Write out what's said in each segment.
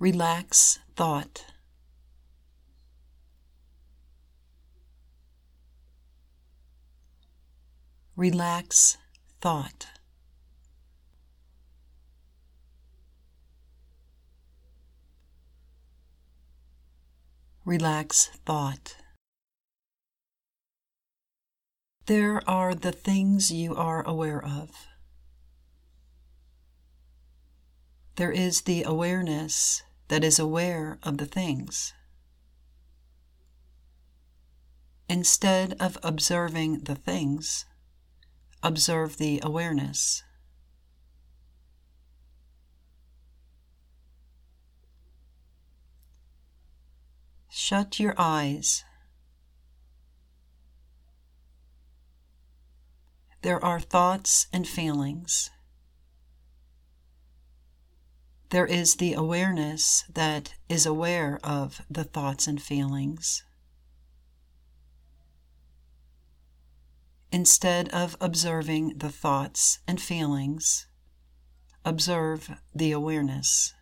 Relax thought. Relax thought. Relax thought. There are the things you are aware of. There is the awareness that is aware of the things. Instead of observing the things, observe the awareness. Shut your eyes. There are thoughts and feelings. There is the awareness that is aware of the thoughts and feelings. Instead of observing the thoughts and feelings, observe the awareness.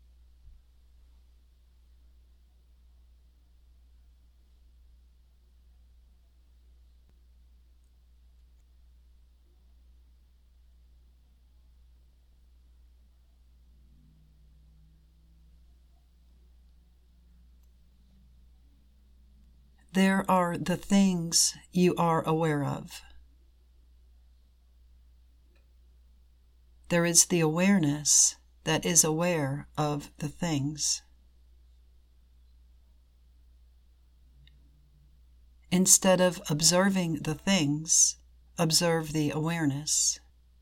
There are the things you are aware of. There is the awareness that is aware of the things. Instead of observing the things, observe the awareness.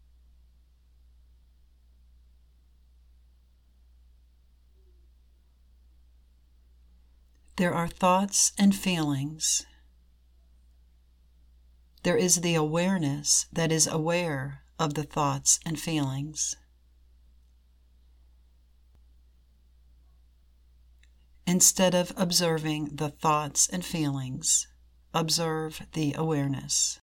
There are thoughts and feelings. There is the awareness that is aware of the thoughts and feelings. Instead of observing the thoughts and feelings, observe the awareness.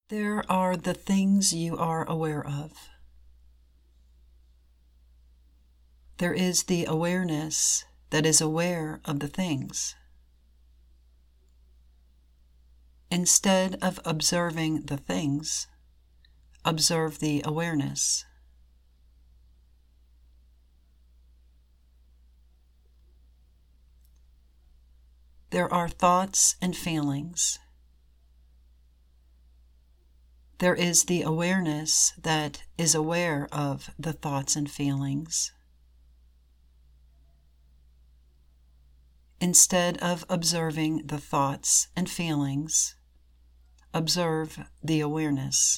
There are the things you are aware of. There is the awareness that is aware of the things. Instead of observing the things, observe the awareness. There are thoughts and feelings. There is the awareness that is aware of the thoughts and feelings. Instead of observing the thoughts and feelings, observe the awareness.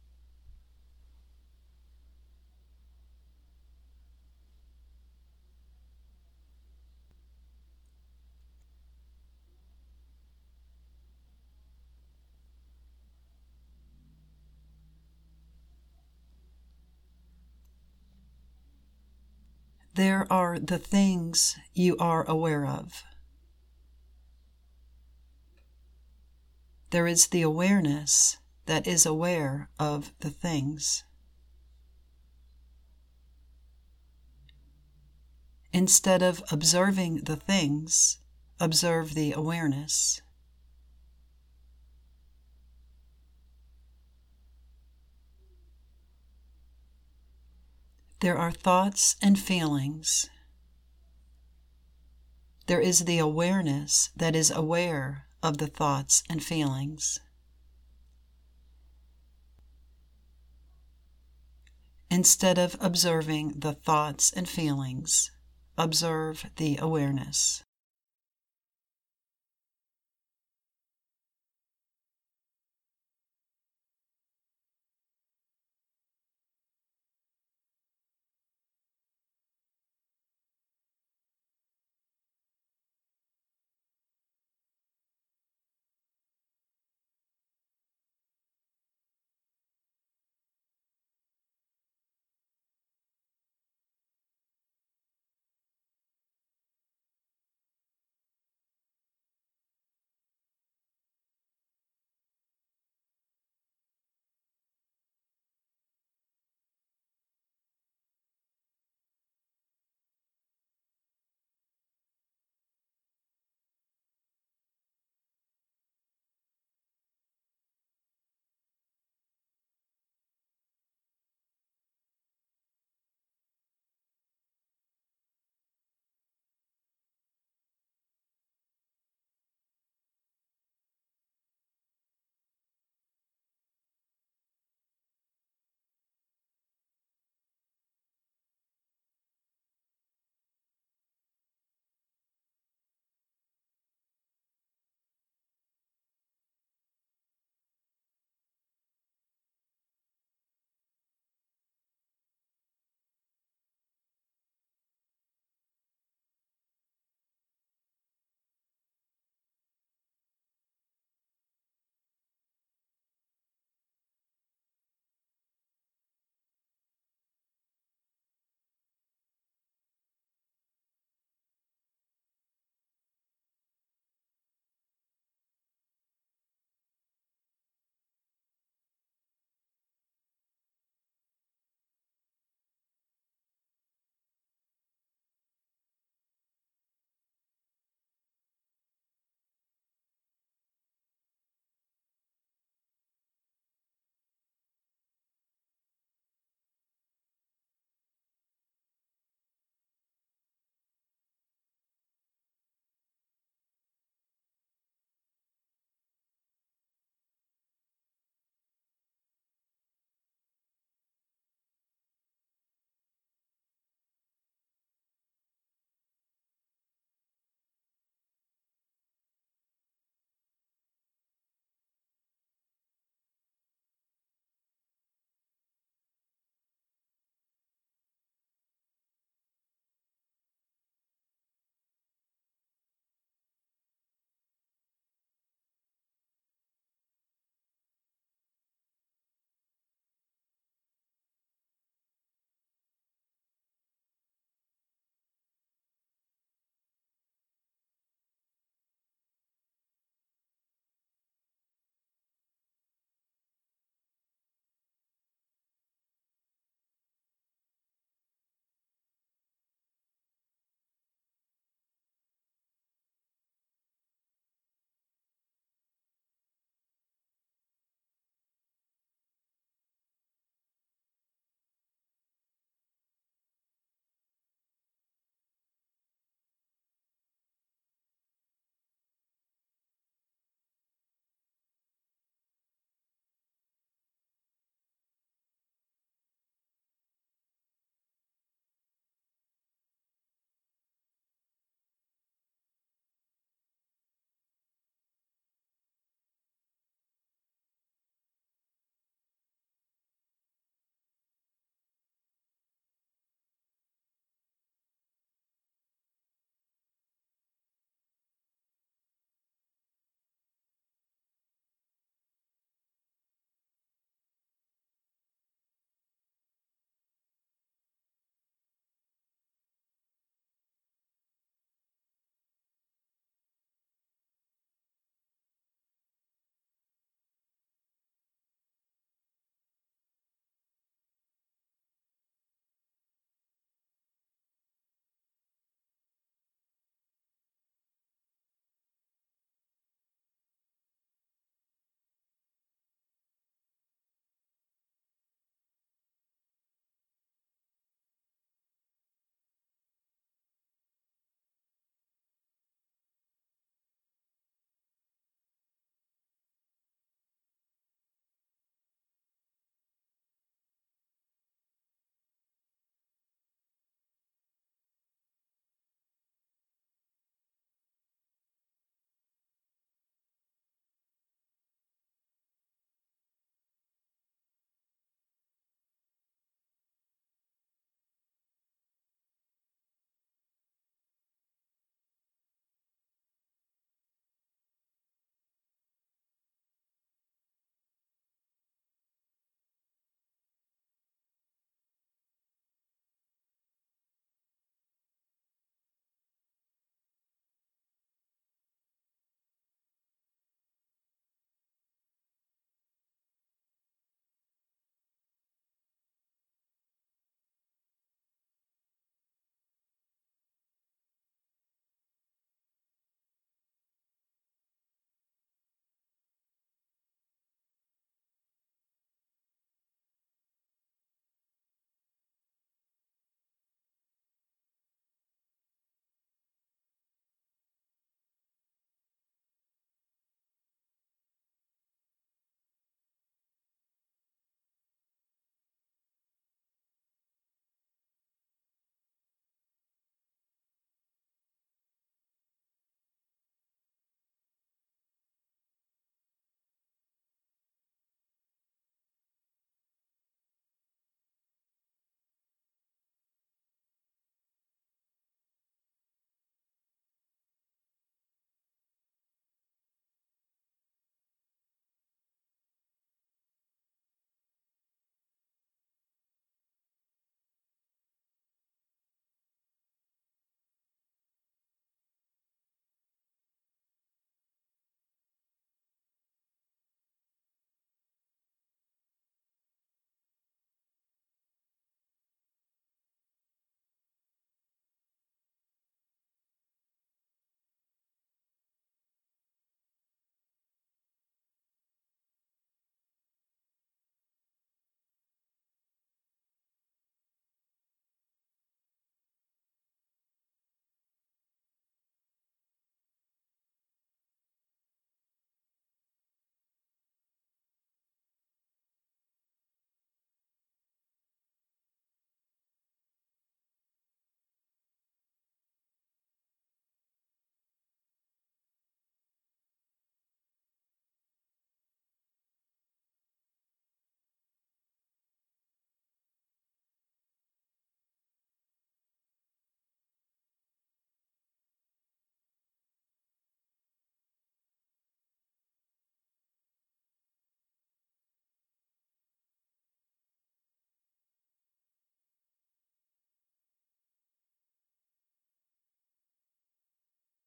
There are the things you are aware of. There is the awareness that is aware of the things. Instead of observing the things, observe the awareness. There are thoughts and feelings. There is the awareness that is aware of the thoughts and feelings. Instead of observing the thoughts and feelings, observe the awareness.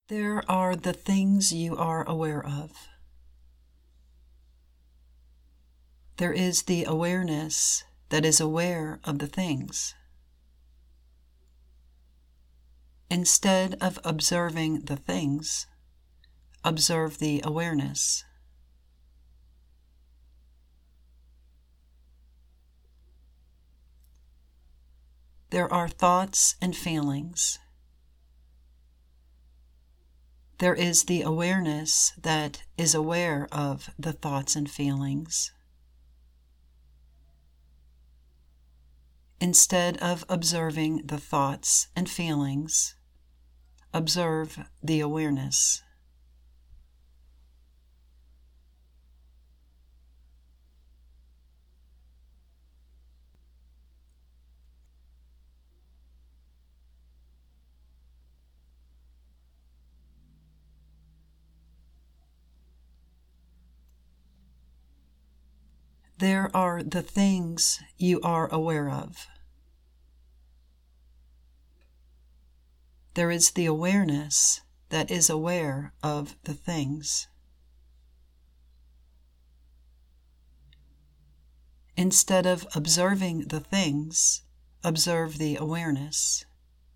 There are the things you are aware of. There is the awareness that is aware of the things. Instead of observing the things, observe the awareness. There are thoughts and feelings. There is the awareness that is aware of the thoughts and feelings. Instead of observing the thoughts and feelings, observe the awareness. There are the things you are aware of. There is the awareness that is aware of the things. Instead of observing the things, observe the awareness.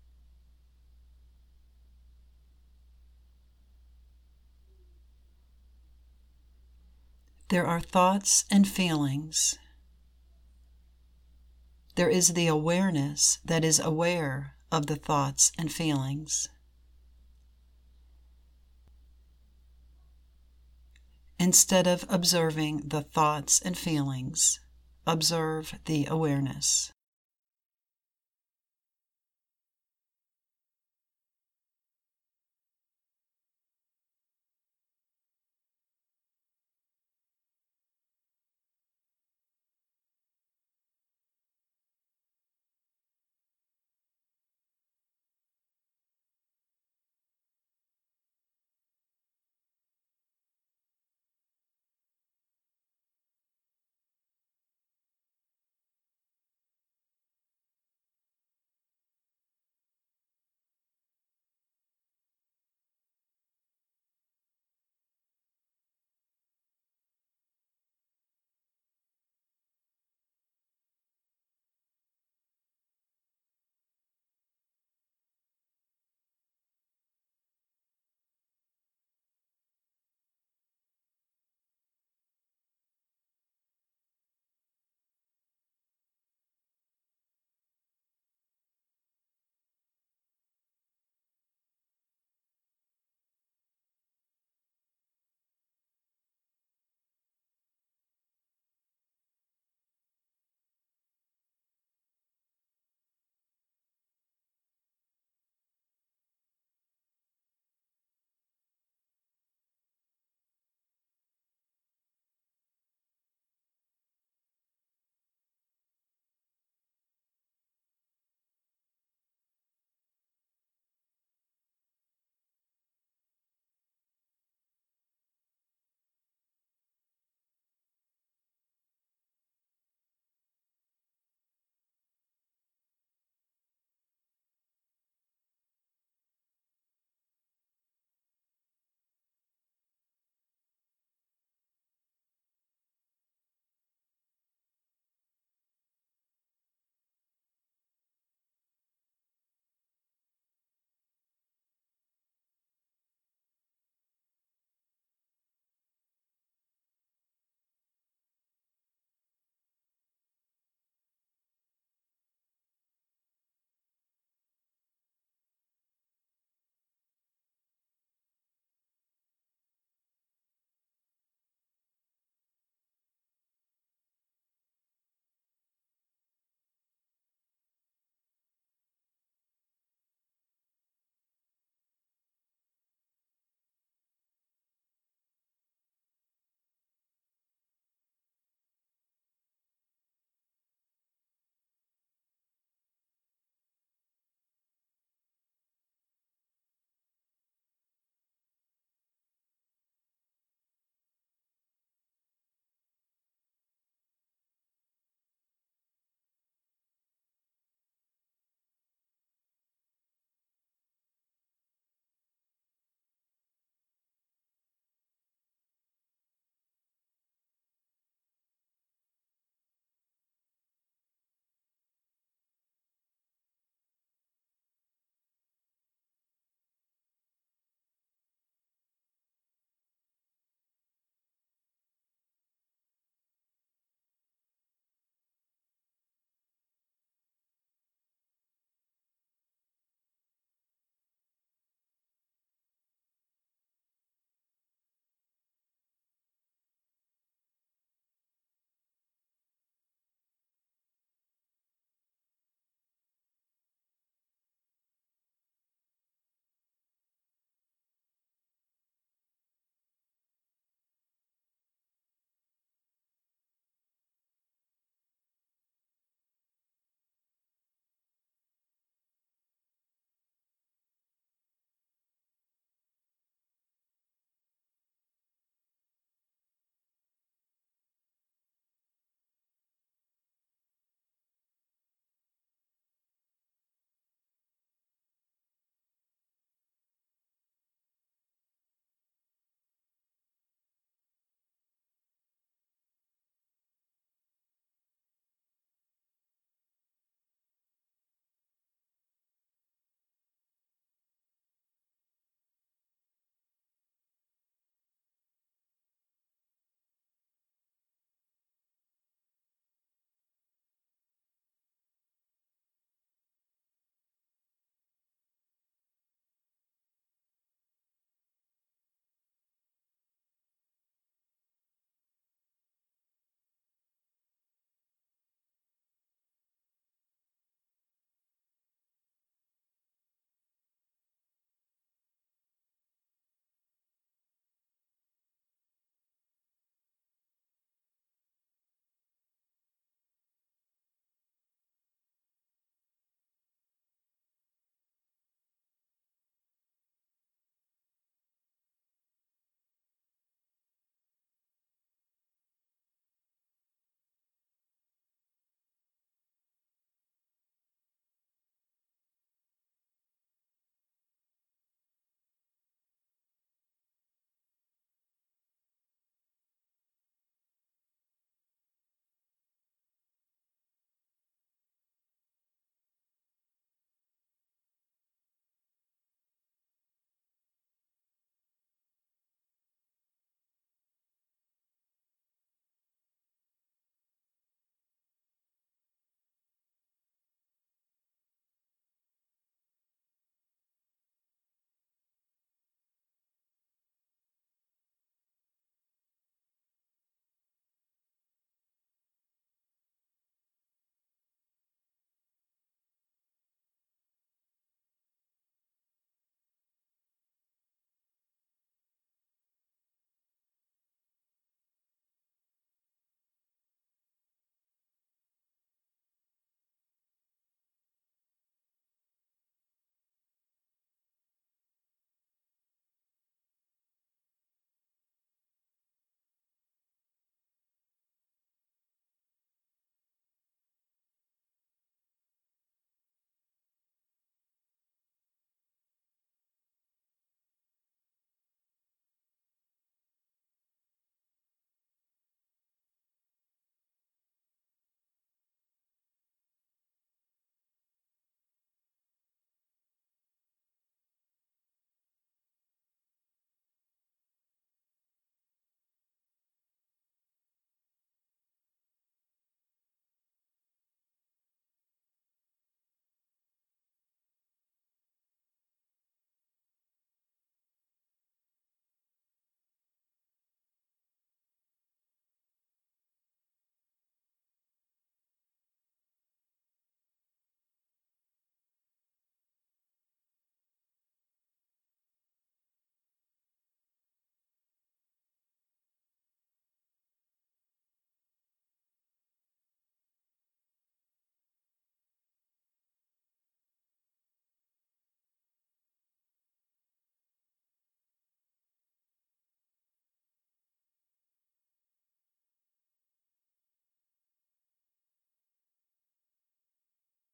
There are thoughts and feelings. There is the awareness that is aware of the thoughts and feelings. Instead of observing the thoughts and feelings, observe the awareness.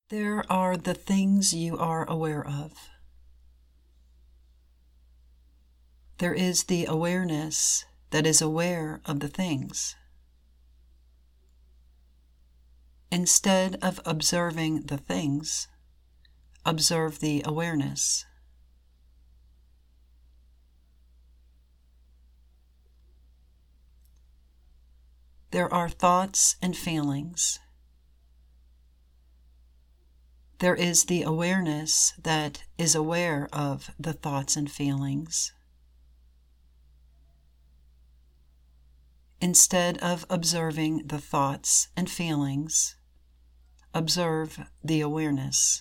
There are the things you are aware of. There is the awareness that is aware of the things. Instead of observing the things, observe the awareness. There are thoughts and feelings. There is the awareness that is aware of the thoughts and feelings. Instead of observing the thoughts and feelings, observe the awareness.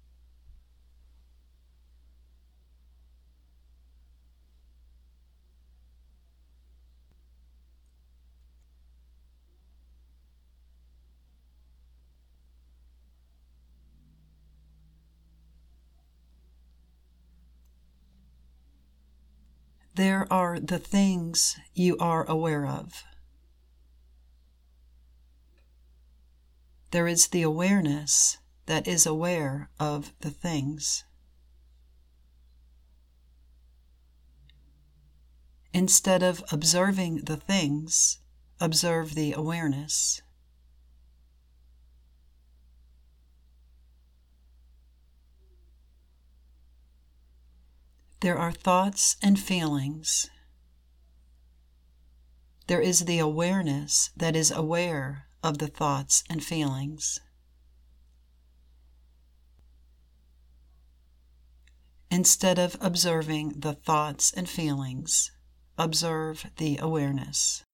There are the things you are aware of. There is the awareness that is aware of the things. Instead of observing the things, observe the awareness. There are thoughts and feelings. There is the awareness that is aware of the thoughts and feelings. Instead of observing the thoughts and feelings, observe the awareness.